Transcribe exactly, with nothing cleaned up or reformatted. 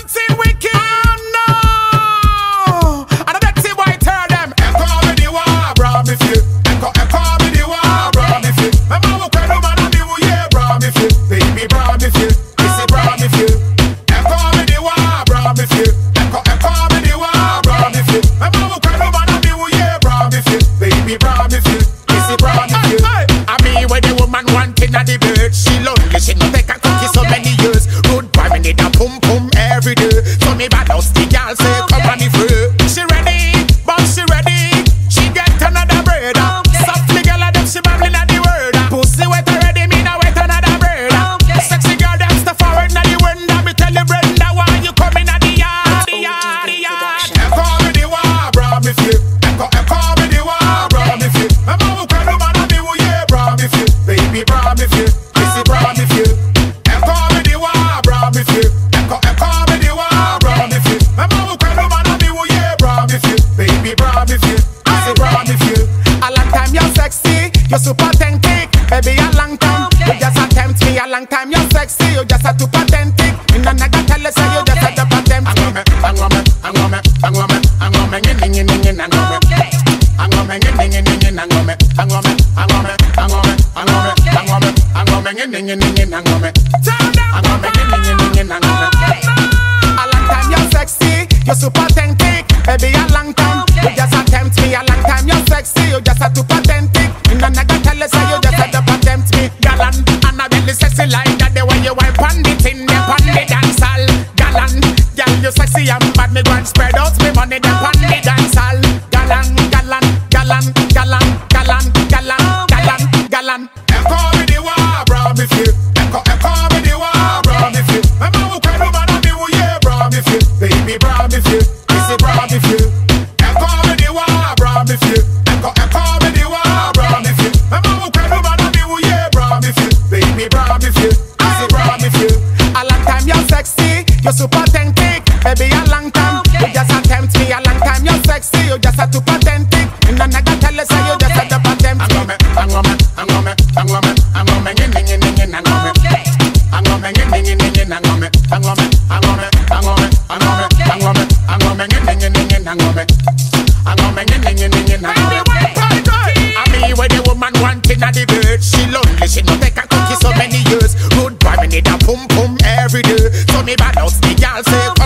fighting wicked. No, and I bet see why tell them. Echo me the war, bro, me feel. Echo, echo me the war, bro, me feel. My mama can do man and me, yeah, bro, me feel. Baby, bro, me feel. This is bro, me feel. Echo me the war, bro, me feel. Echo, echo me the war, bro, me feel. My mama can do man and me, yeah, bro, me feel. Baby, bro, me feel. This is bro, me feel. I mean, when the woman wanting a the bird, she lonely, she no take a cookie so many years. Good boy, me need a pum pum every day. So me bad house, the girl say, come on me free. She ready, but she ready. She get another bread. Softly girl a them, she babbling at the word. Pussy wet already, me now wet another bread. Sexy girl, them step forward now the window. Me tell you Brenda, why you coming at the yard, the yard, the yard. Echo me the war, bro, me feel. Echo, echo me the war, bro, me feel. My mama can do man and me, yeah, bro, me feel. Baby, bro, me feel. This is bro, me feel. Echo me the war, bro, me feel. Echo, echo me the war, bro, me feel. My mama can do man and me, yeah, bro, me feel. Baby, bro, me feel. This is bro, me feel. A long time you're sexy, you're super authentic. Baby, a long time you just attempt me. A long time you're sexy, you just a too authentic. In a nigga tell us you just a too attempt me. Angome, angome, angome, angome, ngin ngin ngin angome. Angome, ngin ngin ngin angome. Angome, angome, angome, angome, angome, angome, ngin ngin ngin angome. Angome, ngin ngin ngin angome. A long time you're sexy, you're super authentic. Baby, a long time you just attempt me. A long time you're sexy, you just a too authentic. In a nigga tell us you just a too attempt me. Galan, and I really sexy like that. The way you wipe on the thing, them on the dance hall. Galan, girl you sexy and bad. Me go and spread out me money, them on the dance hall. Galan, galan, galan, galan, galan, galan, galan, galan. Echo me the war, bro, me feel. Echo, echo me the war, bro, me feel. My mama can do man and me, yeah, bro, me feel. Baby, bro, me feel. This is bro, me feel. Echo me the war, bro, me feel. Echo, echo me the war, bro, me feel. My mama can do man and me, yeah, bro, me feel. Baby, bro, me feel. This is bro, me feel. A long time you're sexy, you're super authentic. Baby, a long time you just attempt me. A long time you're sexy, you just a too authentic. In a nigga tell us you just a too attempt me. Angome, angome, angome, angome, angome, ngin ngin ngin angome. Angome, ngin ngin ngin angome. Angome, angome, angome, angome, angome, angome, ngin ngin ngin angome. Angome, ngin ngin ngin angome. I mean, when the woman wanting a the bird, she lonely, she no take a cookie so many years. Good boy, me need a pum pum every day. So me bad house, the girl say.